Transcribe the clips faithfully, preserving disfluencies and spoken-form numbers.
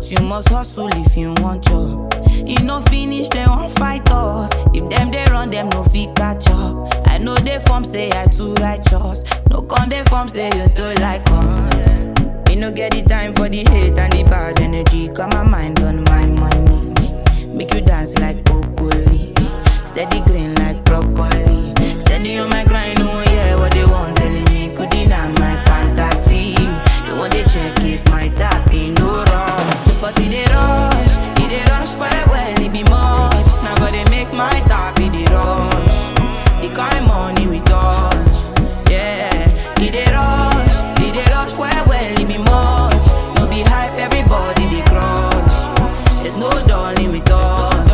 But you must hustle if you want job. You no finish, they won't fight us. If them they run, them no fit catch up. I know they form say I too righteous. No con they form say you too like us. Me no get the time for the hate and the bad energy. Got my mind on my money. Make you dance like broccoli. Steady green like broccoli. Steady on my grind, oh yeah, what they want telling me. Could deny my fantasy. They want to check if my tap ain't no wrong. But it they rush, it they rush well, well, it be much. Now gotta make my tap, it they rush. The kind money we touch, yeah. It they rush, it they rush well, well, it be much. No be hype, everybody they crush. There's no darling with us.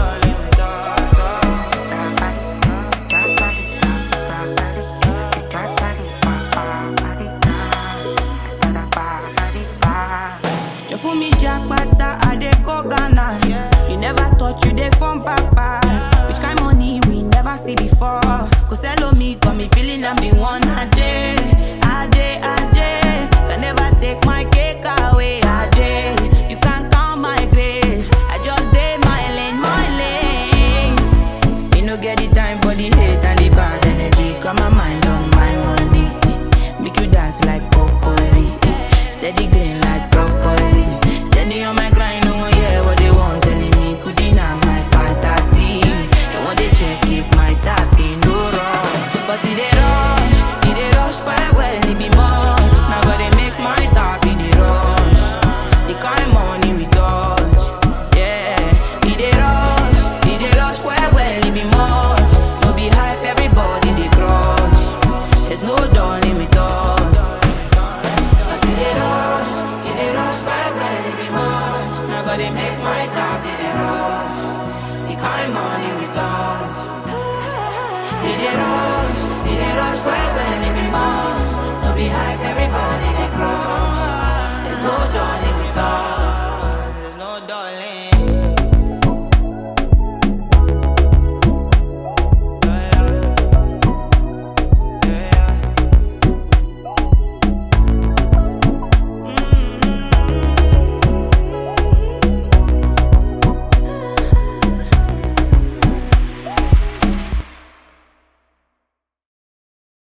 You fool me jackpata, I dey go Ghana. You never thought you dey from papas. Which kind money we never see before? Cause hello me, got me feeling I'm the one. Ajay, Ajay, Ajay. Can never take my cake away, Ajay. You can't count my grace. I just dey my lane, my lane. Me no get the time for the hate and the bad energy. Got my mind on my money. Make you dance like broccoli. Steady green like broccoli. Steady on my grind, oh yeah, what they want telling me. Could deny my fantasy. They want to check if my tap ain't no wrong. But it they rush, it they rush quite well, it be much. Now gotta make my tap, it they rush. The kind money we touch, yeah. It they rush, it they rush quite well, it be much. No be hype, everybody they crush. There's no darling with us. Cause it they rush, it they rush quite well, it be much. Now gotta make my tap, it they rush. The kind money we touch, it they rush.